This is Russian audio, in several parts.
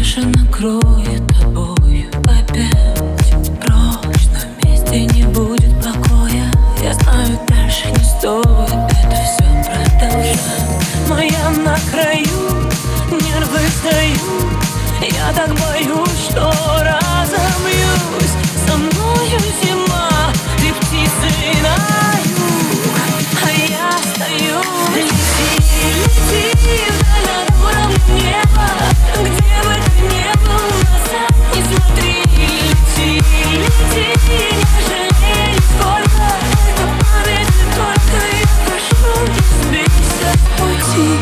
крыша накроет тобою опять. Прочь, на месте не будет покоя. Я знаю, дальше не стоит это все продолжать. Но я на краю, нервы сдают. Я так боюсь, что разобьюсь. Со мною зима, ты птицы на юг, а я стою. Лети, лети вдаль над уровнем неба. Где бы ты ни был, назад не смотри. Лети, лети, не жалей нисколько. Это память только, я прошу, не сбейся с пути.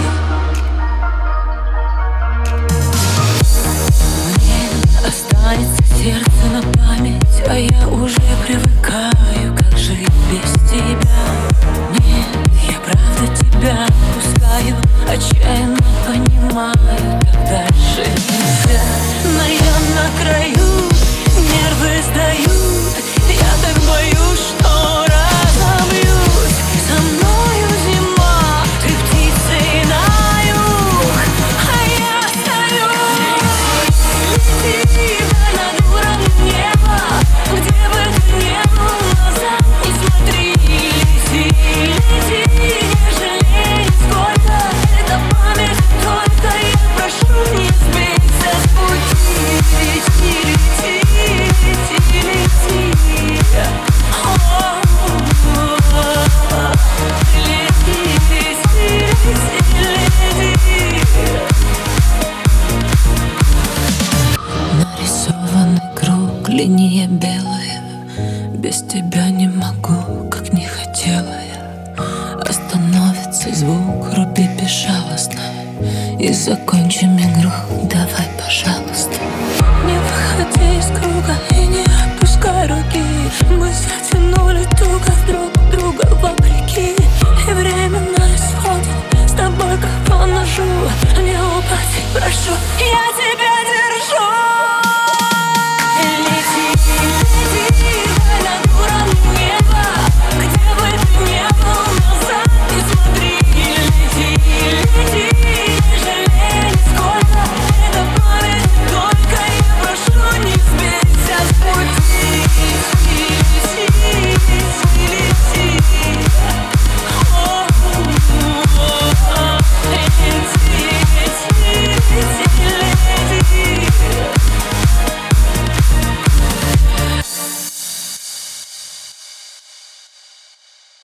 Останется сердце на память, а я уже привыкаю, как жить без тебя. Нет, я правда тебя отпускаю, отчаянно понимаю, так дальше нельзя. Но я на краю, нервы сдают. Я так боюсь, что разобьюсь. Со мною зима, ты птицей на юг, а я стою. Лети над уровнем неба. Где бы ты ни был, назад не смотри. Лети, лети, не жалей нисколько. Это память только, я прошу, не сбейся с пути. Лети, лети, лети, лети. Нарисованный круг, линия белая. Без тебя не могу, как не хотела я. Остановится звук, руби безжалостно, и закончим игру, давай, пожалуйста. Не выходи из круга и не опускай руки. Мы затянули туго друг друга вопреки. И время на исходе, с тобой как по ножу. Не упади, прошу.